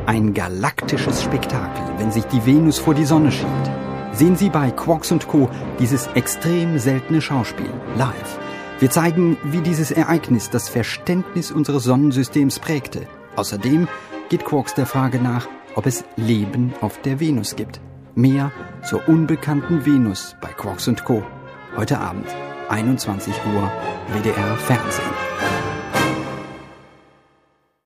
Ein galaktisches Spektakel, wenn sich die Venus vor die Sonne schiebt. Sehen Sie bei Quarks & Co. dieses extrem seltene Schauspiel live. Wir zeigen, wie dieses Ereignis das Verständnis unseres Sonnensystems prägte. Außerdem geht Quarks der Frage nach, ob es Leben auf der Venus gibt. Mehr zur unbekannten Venus bei Quarks & Co. Heute Abend, 21 Uhr, WDR Fernsehen.